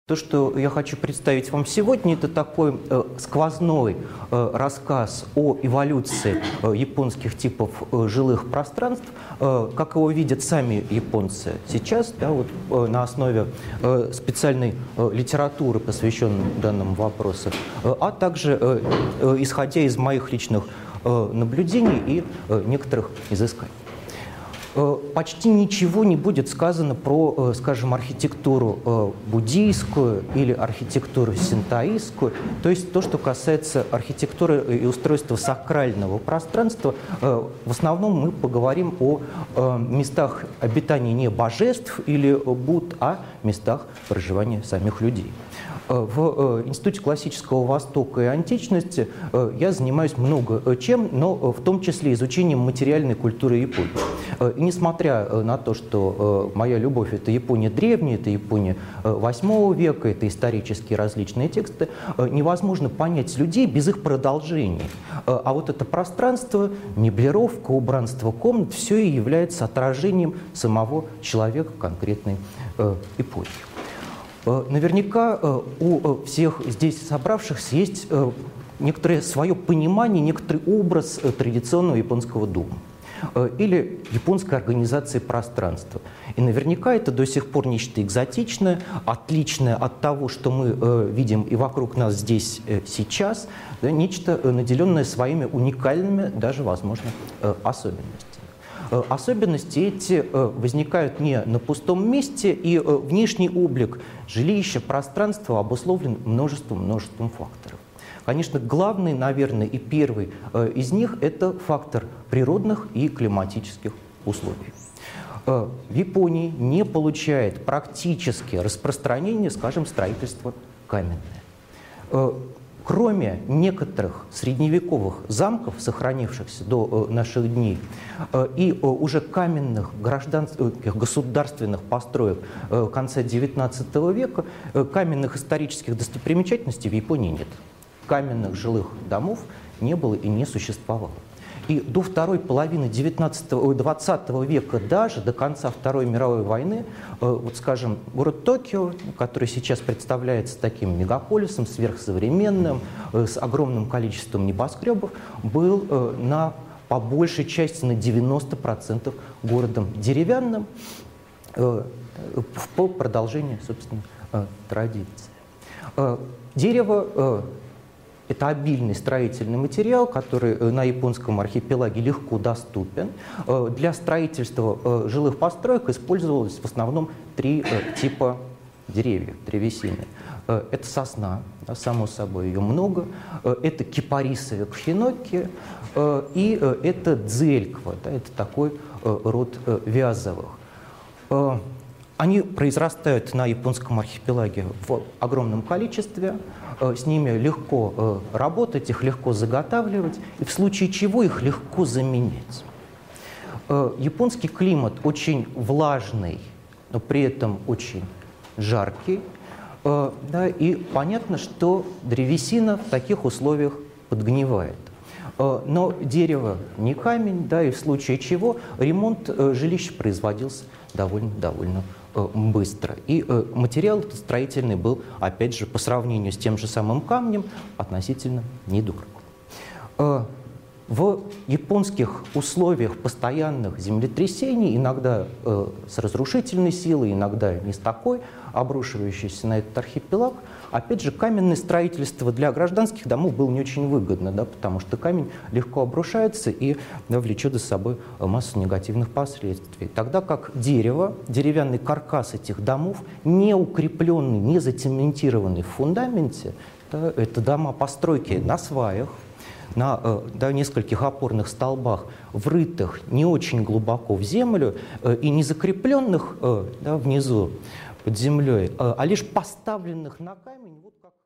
То, что я хочу представить вам сегодня, это такой сквозной рассказ о эволюции японских типов жилых пространств, как его видят сами японцы сейчас, да, вот, на основе специальной литературы, посвященной данному вопросу, а также исходя из моих личных наблюдений и некоторых изысканий. Почти ничего не будет сказано про, скажем, архитектуру буддийскую или архитектуру синтоистскую, то есть то, что касается архитектуры и устройства сакрального пространства. В основном мы поговорим о местах обитания не божеств или Будд, а местах проживания самих людей. В Институте классического Востока и античности я занимаюсь много чем, но в том числе изучением материальной культуры Японии. И несмотря на то, что моя любовь – это Япония древняя, это Япония VIII века, это исторические различные тексты, невозможно понять людей без их продолжений. А вот это пространство, меблировка, убранство комнат – все и является отражением самого человека конкретной эпохи. Наверняка у всех здесь собравшихся есть некоторое свое понимание, некоторый образ традиционного японского дома или японской организации пространства. И наверняка это до сих пор нечто экзотичное, отличное от того, что мы видим и вокруг нас здесь сейчас, да, нечто наделенное своими уникальными, даже, возможно, особенностями. Особенности эти возникают не на пустом месте, и внешний облик жилища, пространства обусловлен множеством факторов. Конечно, главный, наверное, и первый из них – это фактор природных и климатических условий. В Японии не получает практически распространения, скажем, строительство каменное. Кроме некоторых средневековых замков, сохранившихся до наших дней, и уже каменных государственных построек конца XIX века, каменных исторических достопримечательностей в Японии нет. Каменных жилых домов не было и не существовало. И до второй половины XX века, даже до конца Второй мировой войны, вот, скажем, город Токио, который сейчас представляется таким мегаполисом, сверхсовременным, с огромным количеством небоскребов, был по большей части на 90% городом деревянным, по продолжению, собственно, традиции. Дерево – это обильный строительный материал, который на японском архипелаге легко доступен. Для строительства жилых построек использовалось в основном три типа деревьев, древесины. Это сосна, да, само собой, ее много. Это кипарисовик хиноки и это дзельква, да, это такой род вязовых. Они произрастают на японском архипелаге в огромном количестве, с ними легко работать, их легко заготавливать, и в случае чего их легко заменять. Японский климат очень влажный, но при этом очень жаркий, да, и понятно, что древесина в таких условиях подгнивает. Но дерево не камень, да, и в случае чего ремонт жилища производился довольно быстро. И материал строительный был, опять же, по сравнению с тем же самым камнем, относительно недорог. В японских условиях постоянных землетрясений, иногда с разрушительной силой, иногда не с такой, обрушивающейся на этот архипелаг, опять же, каменное строительство для гражданских домов было не очень выгодно, да, потому что камень легко обрушается и, да, влечет за собой массу негативных последствий. Тогда как дерево, деревянный каркас этих домов, не укрепленный, не зацементированный в фундаменте, да, это дома постройки на сваях, на нескольких опорных столбах, врытых не очень глубоко в землю и не закрепленных внизу под землей, а лишь поставленных на камень, вот как